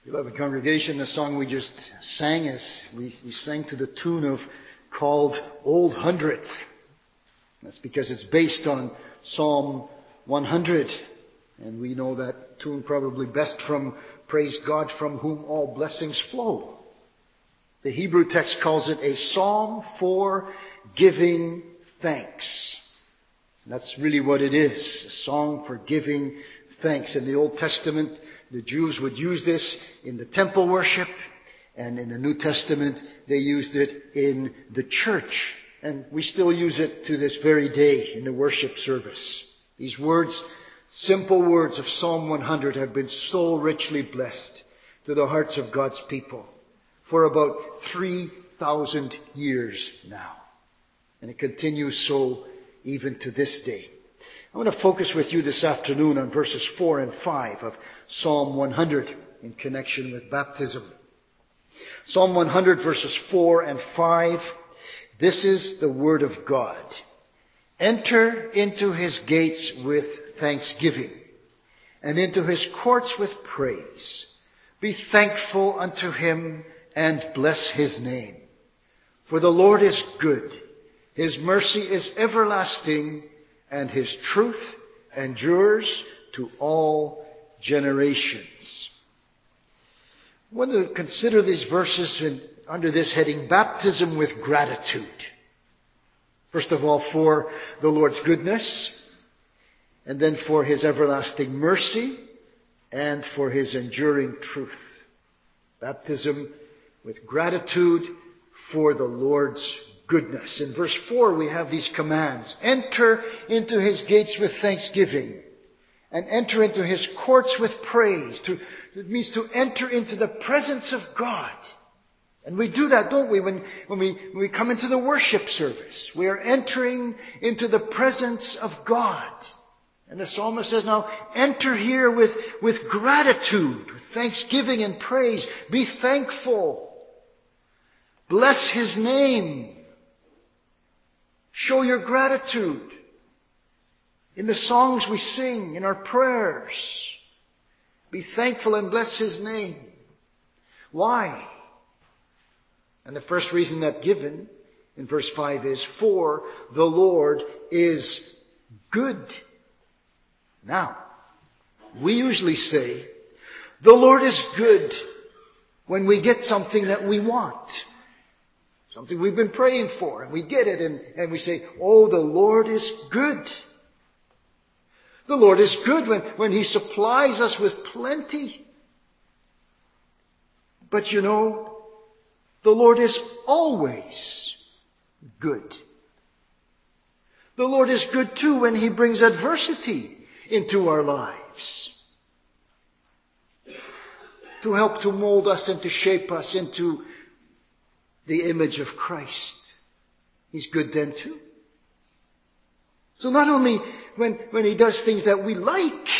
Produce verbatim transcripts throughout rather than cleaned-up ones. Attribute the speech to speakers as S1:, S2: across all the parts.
S1: Beloved congregation, the song we just sang is, we, we sang to the tune of called Old Hundredth. That's because it's based on Psalm one hundred. And we know that tune probably best from Praise God from whom all blessings flow. The Hebrew text calls it a psalm for giving thanks. And that's really what it is, a song for giving thanks. In the Old Testament, the Jews would use this in the temple worship, and in the New Testament, they used it in the church. And we still use it to this very day in the worship service. These words, simple words of Psalm one hundred, have been so richly blessed to the hearts of God's people for about three thousand years now. And it continues so even to this day. I want to focus with you this afternoon on verses four and five of Psalm one hundred in connection with baptism. Psalm one hundred verses four and five. This is the word of God. Enter into his gates with thanksgiving, and into his courts with praise. Be thankful unto him, and bless his name. For the Lord is good. His mercy is everlasting, and his truth endures to all generations. I want to consider these verses in, under this heading, baptism with gratitude. First of all, for the Lord's goodness, and then for his everlasting mercy, and for his enduring truth. Baptism with gratitude for the Lord's goodness. In verse four, we have these commands. Enter into his gates with thanksgiving, and enter into his courts with praise. To, it means to enter into the presence of God. And we do that, don't we, when, when we, when we come into the worship service. We are entering into the presence of God. And the psalmist says, now enter here with, with gratitude, with thanksgiving and praise. Be thankful. Bless his name. Show your gratitude in the songs we sing, in our prayers. Be thankful and bless his name. Why? And the first reason that's given in verse five is, for the Lord is good. Now, we usually say, the Lord is good when we get something that we want. Something we've been praying for, and we get it, and, and we say, oh, the Lord is good. The Lord is good when, when he supplies us with plenty. But you know, the Lord is always good. The Lord is good too when he brings adversity into our lives, to help to mold us and to shape us into the image of Christ. He's good then too. So not only when, when he does things that we like,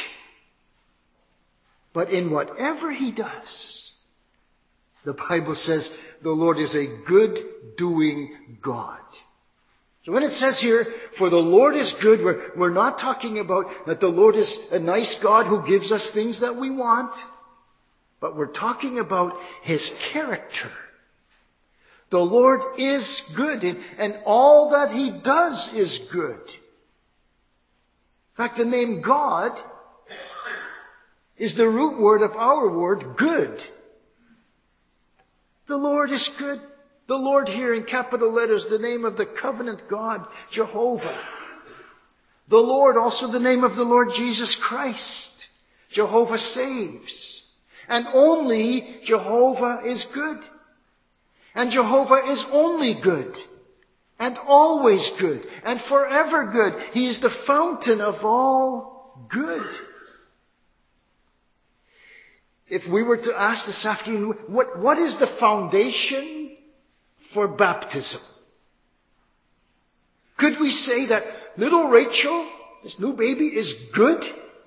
S1: but in whatever he does, the Bible says the Lord is a good doing God. So when it says here, for the Lord is good, we're, we're not talking about that the Lord is a nice God who gives us things that we want, but we're talking about his character. The Lord is good, and, and all that he does is good. In fact, the name God is the root word of our word, good. The Lord is good. The Lord here in capital letters, the name of the covenant God, Jehovah. The Lord, also the name of the Lord Jesus Christ. Jehovah saves. And only Jehovah is good. And Jehovah is only good, and always good, and forever good. He is the fountain of all good. If we were to ask this afternoon, what, what is the foundation for baptism? Could we say that little Rachel, this new baby, is good?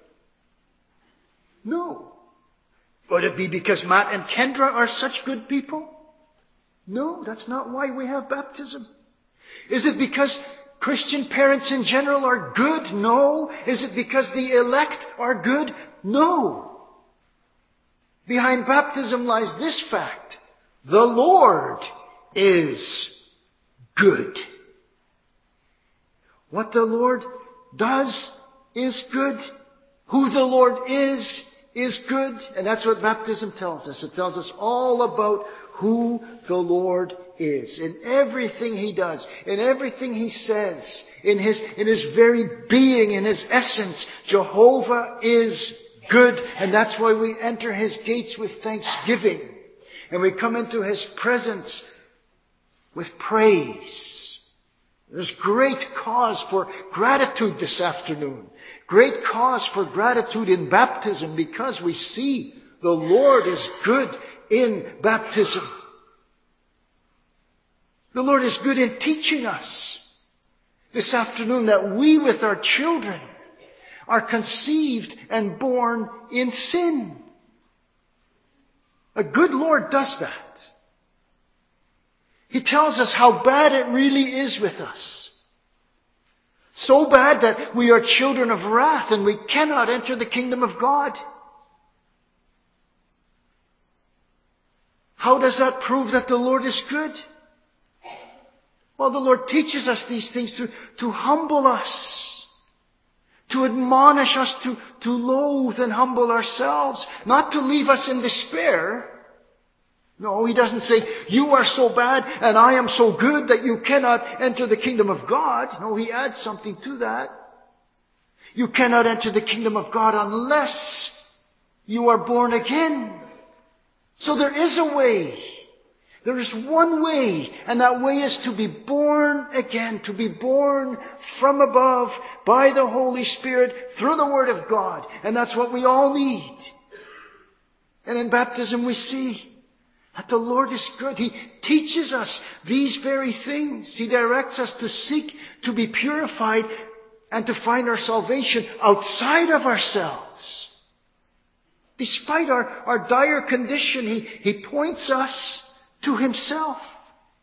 S1: No. Would it be because Matt and Kendra are such good people? No, that's not why we have baptism. Is it because Christian parents in general are good? No. Is it because the elect are good? No. Behind baptism lies this fact: the Lord is good. What the Lord does is good. Who the Lord is, is good. And that's what baptism tells us. It tells us all about who the Lord is. In everything He does, in everything He says, in His, in His very being, in His essence, Jehovah is good. And that's why we enter His gates with thanksgiving. And we come into His presence with praise. There's great cause for gratitude this afternoon. Great cause for gratitude in baptism because we see the Lord is good in baptism. The Lord is good in teaching us this afternoon that we with our children are conceived and born in sin. A good Lord does that. He tells us how bad it really is with us. So bad that we are children of wrath and we cannot enter the kingdom of God. How does that prove that the Lord is good? Well, the Lord teaches us these things to, to humble us, to admonish us to, to loathe and humble ourselves, not to leave us in despair. No, He doesn't say, you are so bad and I am so good that you cannot enter the kingdom of God. No, He adds something to that. You cannot enter the kingdom of God unless you are born again. So there is a way. There is one way, and that way is to be born again, to be born from above by the Holy Spirit through the Word of God. And that's what we all need. And in baptism we see that the Lord is good. He teaches us these very things. He directs us to seek to be purified and to find our salvation outside of ourselves. Despite our, our dire condition, He, He points us to Himself.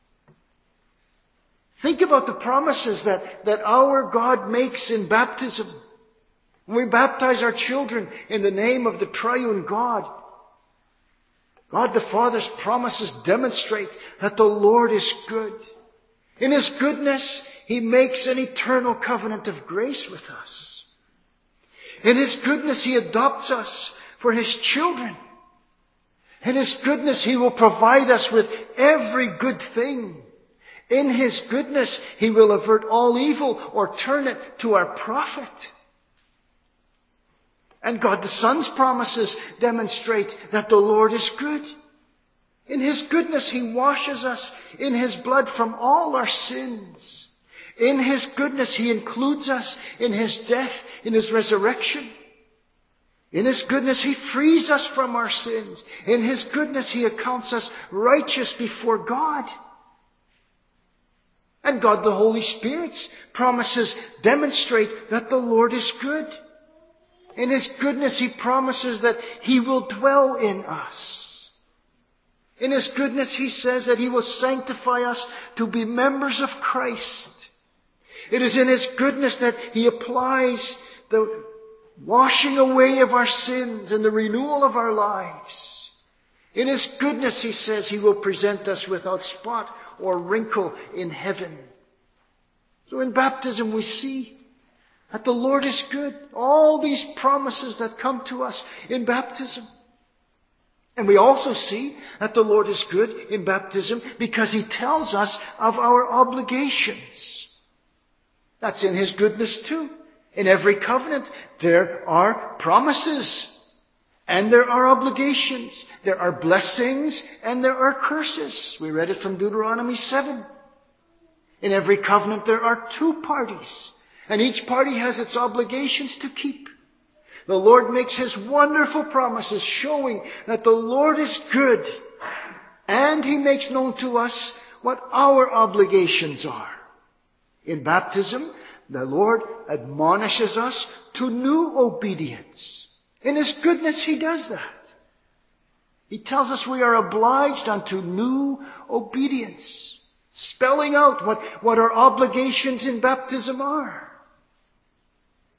S1: Think about the promises that, that our God makes in baptism. When we baptize our children in the name of the triune God, God the Father's promises demonstrate that the Lord is good. In His goodness, He makes an eternal covenant of grace with us. In His goodness, He adopts us for His children. In His goodness, He will provide us with every good thing. In His goodness, He will avert all evil or turn it to our profit. And God the Son's promises demonstrate that the Lord is good. In His goodness, He washes us in His blood from all our sins. In His goodness, He includes us in His death, in His resurrection. In His goodness, He frees us from our sins. In His goodness, He accounts us righteous before God. And God the Holy Spirit's promises demonstrate that the Lord is good. In His goodness, He promises that He will dwell in us. In His goodness, He says that He will sanctify us to be members of Christ. It is in His goodness that He applies the washing away of our sins and the renewal of our lives. In His goodness, He says, He will present us without spot or wrinkle in heaven. So in baptism, we see that the Lord is good. All these promises that come to us in baptism. And we also see that the Lord is good in baptism because He tells us of our obligations. That's in His goodness too. In every covenant, there are promises and there are obligations. There are blessings and there are curses. We read it from Deuteronomy seven. In every covenant, there are two parties. And each party has its obligations to keep. The Lord makes His wonderful promises showing that the Lord is good. And He makes known to us what our obligations are. In baptism, the Lord admonishes us to new obedience. In His goodness, He does that. He tells us we are obliged unto new obedience, spelling out what, what our obligations in baptism are.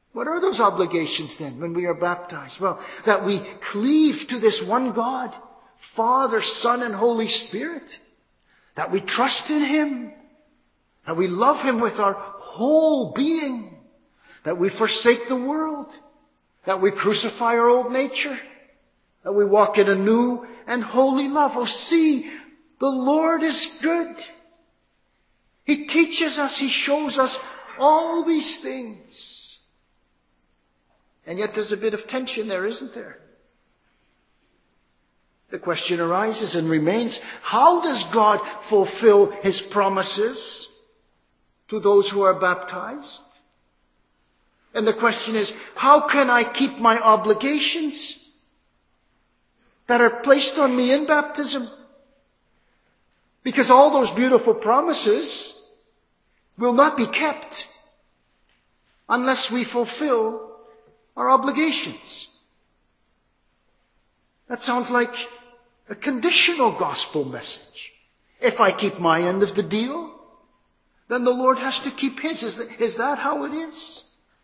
S1: What are those obligations then when we are baptized? Well, that we cleave to this one God, Father, Son, and Holy Spirit. That we trust in Him. That we love Him with our whole being. That we forsake the world. That we crucify our old nature. That we walk in a new and holy love. Oh, see, the Lord is good. He teaches us, He shows us all these things. And yet there's a bit of tension there, isn't there? The question arises and remains, how does God fulfill His promises to those who are baptized? And the question is, how can I keep my obligations that are placed on me in baptism? Because all those beautiful promises will not be kept unless we fulfill our obligations. That sounds like a conditional gospel message. If I keep my end of the deal, then the Lord has to keep His. Is that, is that how it is?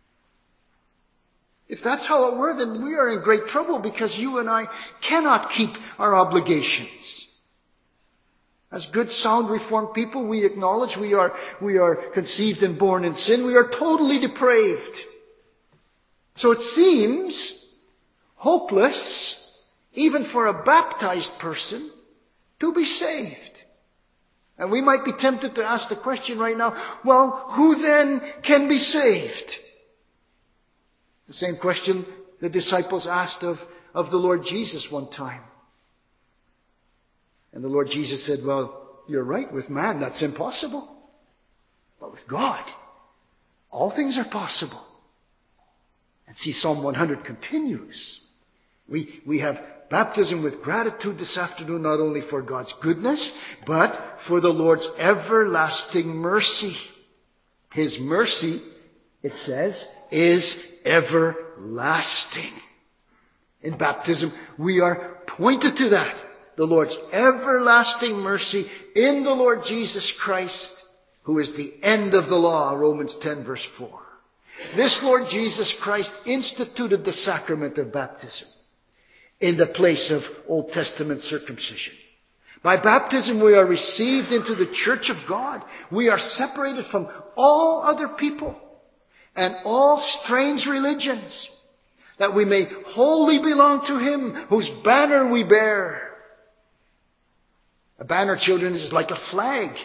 S1: If that's how it were, then we are in great trouble because you and I cannot keep our obligations. As good, sound, reformed people, we acknowledge we are, we are conceived and born in sin. We are totally depraved. So it seems hopeless, even for a baptized person, to be saved. And we might be tempted to ask the question right now, well, who then can be saved? The same question the disciples asked of, of the Lord Jesus one time. And the Lord Jesus said, well, you're right, with man that's impossible. But with God, all things are possible. And see, Psalm one hundred continues. We, we have baptism with gratitude this afternoon, not only for God's goodness, but for the Lord's everlasting mercy. His mercy, it says, is everlasting. In baptism, we are pointed to that. The Lord's everlasting mercy in the Lord Jesus Christ, who is the end of the law, Romans ten verse four. This Lord Jesus Christ instituted the sacrament of baptism in the place of Old Testament circumcision. By baptism, we are received into the church of God. We are separated from all other people and all strange religions, that we may wholly belong to Him whose banner we bear. A banner, children, is like a flag.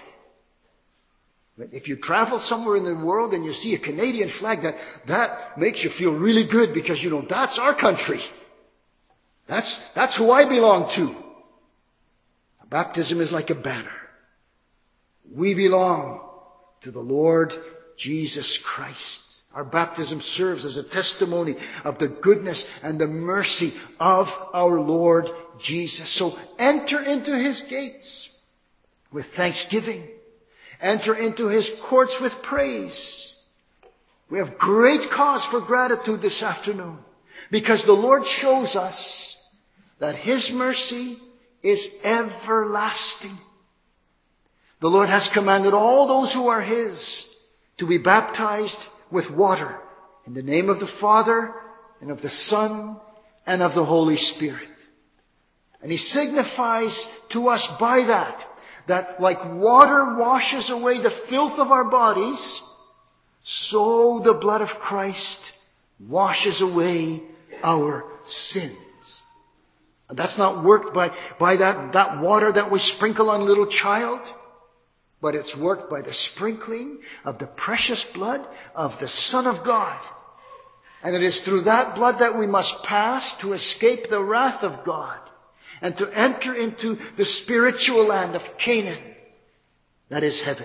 S1: If you travel somewhere in the world and you see a Canadian flag, that, that makes you feel really good because, you know, that's our country. That's, that's who I belong to. Baptism is like a banner. We belong to the Lord Jesus Christ. Our baptism serves as a testimony of the goodness and the mercy of our Lord Jesus. So enter into His gates with thanksgiving. Enter into His courts with praise. We have great cause for gratitude this afternoon because the Lord shows us that His mercy is everlasting. The Lord has commanded all those who are His to be baptized with water in the name of the Father and of the Son and of the Holy Spirit. And He signifies to us by that, that like water washes away the filth of our bodies, so the blood of Christ washes away our sins. And that's not worked by, by that, that water that we sprinkle on a little child, but it's worked by the sprinkling of the precious blood of the Son of God. And it is through that blood that we must pass to escape the wrath of God and to enter into the spiritual land of Canaan, that is heaven.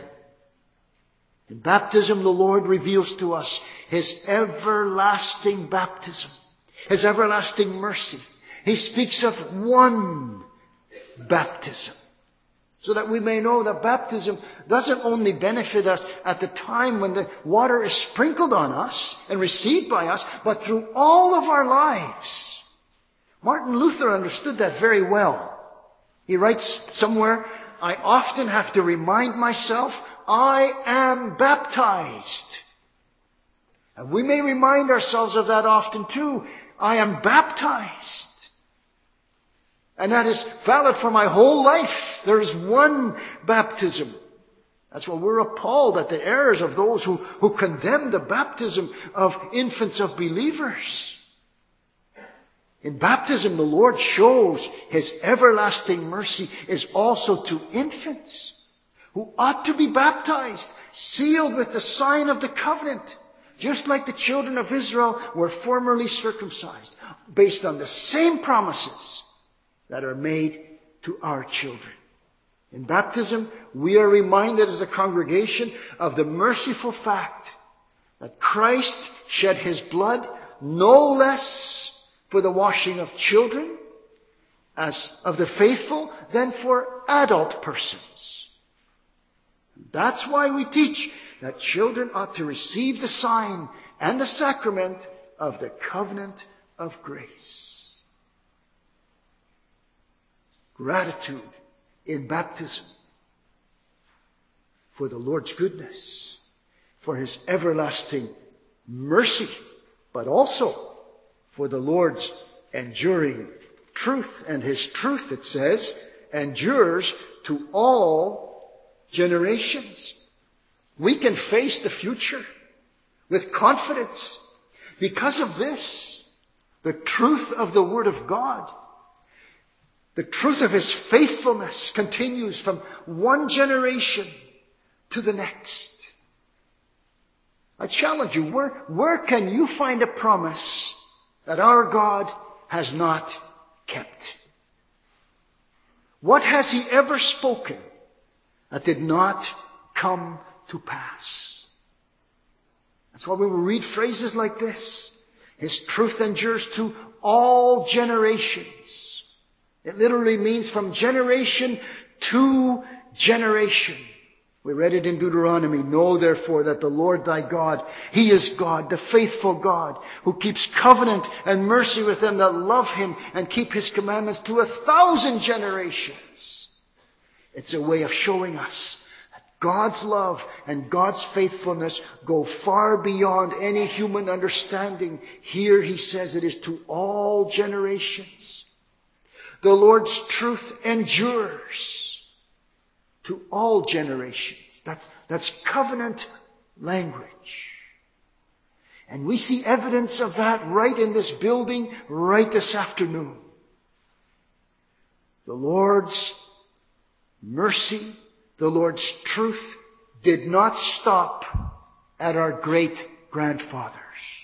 S1: In baptism, the Lord reveals to us His everlasting baptism, His everlasting mercy. He speaks of one baptism, so that we may know that baptism doesn't only benefit us at the time when the water is sprinkled on us and received by us, but through all of our lives. Martin Luther understood that very well. He writes somewhere, I often have to remind myself, I am baptized. And we may remind ourselves of that often too. I am baptized. And that is valid for my whole life. There is one baptism. That's why we're appalled at the errors of those who, who condemn the baptism of infants, of believers. In baptism, the Lord shows His everlasting mercy is also to infants who ought to be baptized, sealed with the sign of the covenant, just like the children of Israel were formerly circumcised, based on the same promises that are made to our children. In baptism, we are reminded as a congregation of the merciful fact that Christ shed His blood no less for the washing of children as of the faithful than for adult persons. That's why we teach that children ought to receive the sign and the sacrament of the covenant of grace. Gratitude in baptism for the Lord's goodness, for His everlasting mercy, but also for the Lord's enduring truth. And His truth, it says, endures to all generations. We can face the future with confidence because of this, the truth of the Word of God. The truth of His faithfulness continues from one generation to the next. I challenge you, where, where can you find a promise that our God has not kept? What has He ever spoken that did not come to pass? That's why we will read phrases like this. His truth endures to all generations. It literally means from generation to generation. We read it in Deuteronomy. Know therefore that the Lord thy God, He is God, the faithful God, who keeps covenant and mercy with them that love Him and keep His commandments to a thousand generations. It's a way of showing us that God's love and God's faithfulness go far beyond any human understanding. Here He says it is to all generations. The Lord's truth endures to all generations. That's, that's covenant language. And we see evidence of that right in this building, right this afternoon. The Lord's mercy, the Lord's truth did not stop at our great-grandfathers.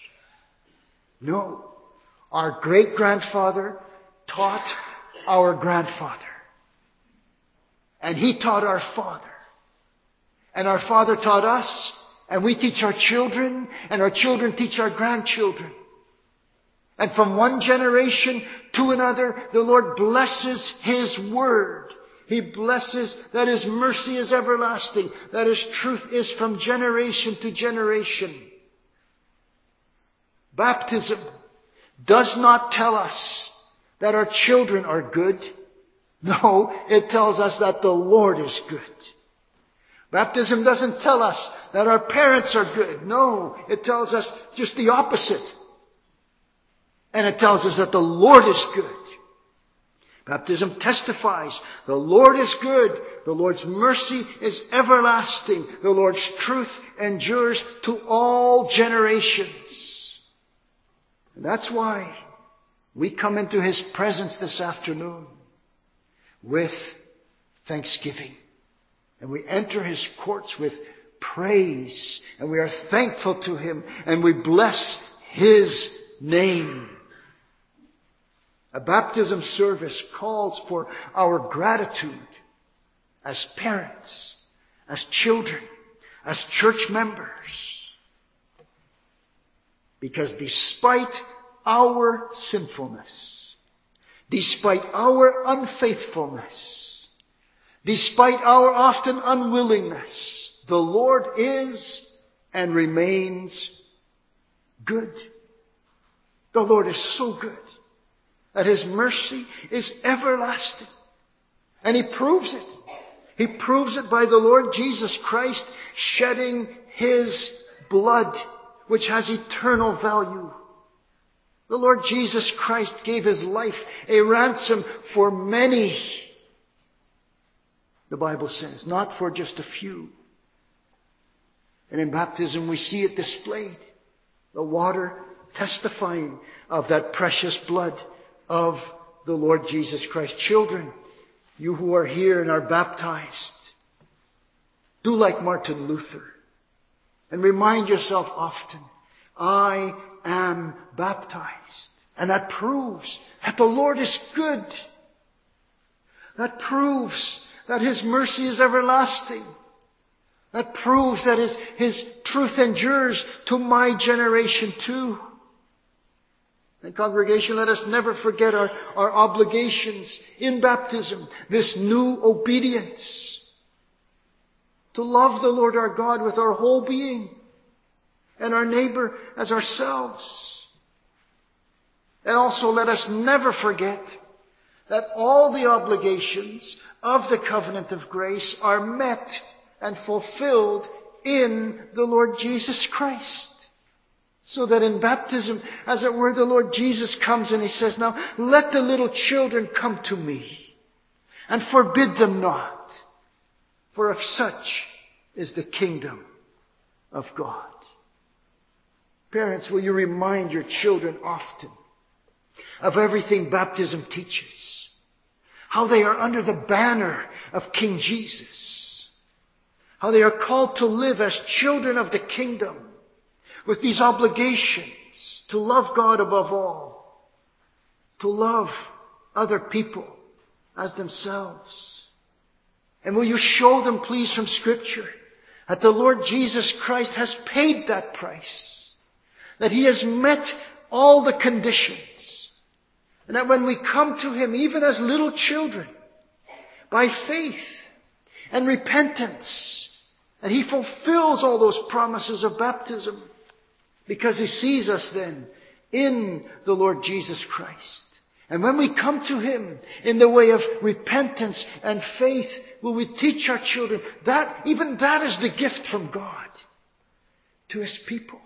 S1: No, our great-grandfather taught our grandfather. And he taught our father. And our father taught us. And we teach our children. And our children teach our grandchildren. And from one generation to another, the Lord blesses His word. He blesses that His mercy is everlasting. That His truth is from generation to generation. Baptism does not tell us that our children are good. No, it tells us that the Lord is good. Baptism doesn't tell us that our parents are good. No, it tells us just the opposite. And it tells us that the Lord is good. Baptism testifies the Lord is good. The Lord's mercy is everlasting. The Lord's truth endures to all generations. And that's why we come into His presence this afternoon with thanksgiving. And we enter His courts with praise. And we are thankful to Him. And we bless His name. A baptism service calls for our gratitude as parents, as children, as church members. Because despite our sinfulness, despite our unfaithfulness, despite our often unwillingness, the Lord is and remains good. The Lord is so good that His mercy is everlasting. And He proves it. He proves it by the Lord Jesus Christ shedding His blood which has eternal value. The Lord Jesus Christ gave his life a ransom for many. The Bible says, not for just a few. And in baptism we see it displayed. The water testifying of that precious blood of the Lord Jesus Christ. Children, you who are here and are baptized, do like Martin Luther and remind yourself often, I am baptized. And that proves that the Lord is good. That proves that his mercy is everlasting. That proves that his, his truth endures to my generation too. And congregation, let us never forget our, our obligations in baptism, this new obedience. To love the Lord our God with our whole being and our neighbor as ourselves. And also let us never forget that all the obligations of the covenant of grace are met and fulfilled in the Lord Jesus Christ. So that in baptism, as it were, the Lord Jesus comes and he says, now let the little children come to me and forbid them not. For of such is the kingdom of God. Parents, will you remind your children often of everything baptism teaches? How they are under the banner of King Jesus. How they are called to live as children of the kingdom with these obligations to love God above all, to love other people as themselves. And will you show them, please, from Scripture, that the Lord Jesus Christ has paid that price, that he has met all the conditions, and that when we come to him, even as little children, by faith and repentance, that he fulfills all those promises of baptism, because he sees us then in the Lord Jesus Christ. And when we come to him in the way of repentance and faith, will we teach our children that even that is the gift from God to his people.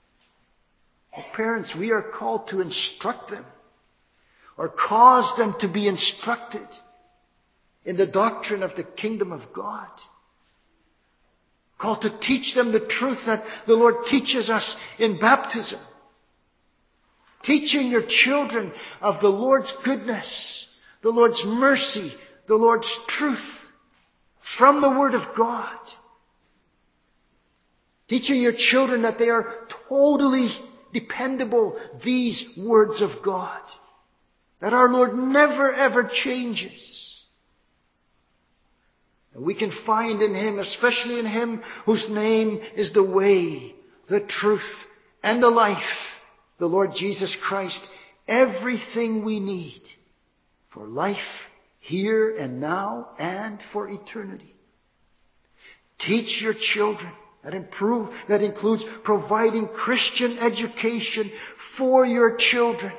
S1: Well, parents, we are called to instruct them or cause them to be instructed in the doctrine of the kingdom of God. Called to teach them the truth that the Lord teaches us in baptism. Teaching your children of the Lord's goodness, the Lord's mercy, the Lord's truth from the Word of God. Teaching your children that they are totally dependable, these words of God. That our Lord never ever changes. And we can find in him, especially in him whose name is the way, the truth, and the life, the Lord Jesus Christ, everything we need for life here and now and for eternity. Teach your children. That improve, that includes providing Christian education for your children.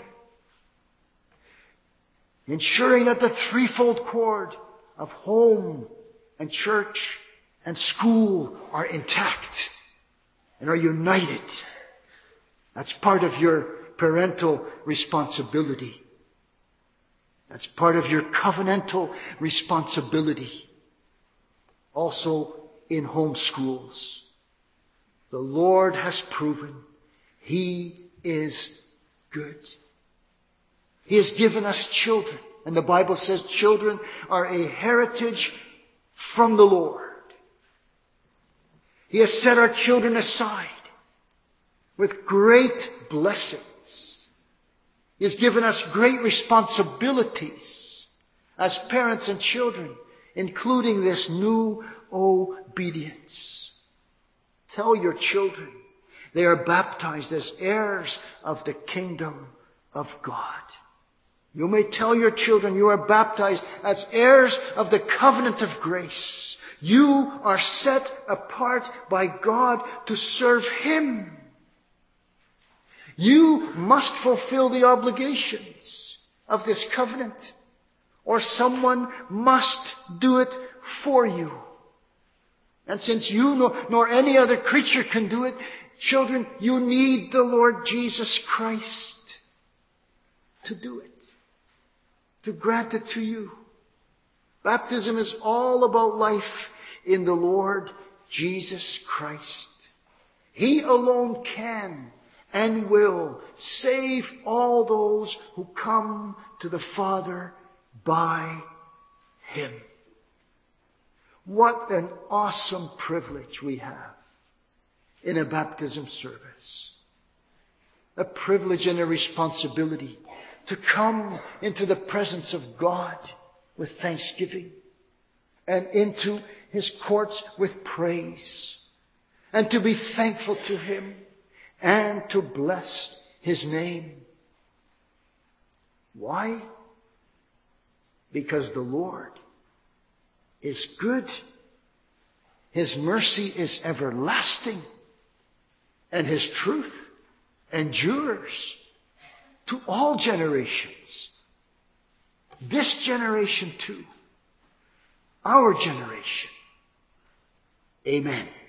S1: Ensuring that the threefold cord of home and church and school are intact and are united. That's part of your parental responsibility. That's part of your covenantal responsibility. Also in home schools. The Lord has proven he is good. He has given us children. And the Bible says children are a heritage from the Lord. He has set our children aside with great blessings. He has given us great responsibilities as parents and children, including this new obedience. Tell your children they are baptized as heirs of the kingdom of God. You may tell your children you are baptized as heirs of the covenant of grace. You are set apart by God to serve him. You must fulfill the obligations of this covenant, or someone must do it for you. And since you nor, nor any other creature can do it, Children, you need the Lord Jesus Christ to do it, to grant it to you. Baptism is all about life in the Lord Jesus Christ. He alone can and will save all those who come to the Father by Him. What an awesome privilege we have in a baptism service. A privilege and a responsibility to come into the presence of God with thanksgiving and into His courts with praise, and to be thankful to Him and to bless His name. Why? Because the Lord is good, His mercy is everlasting, and His truth endures to all generations. This generation too. Our generation. Amen.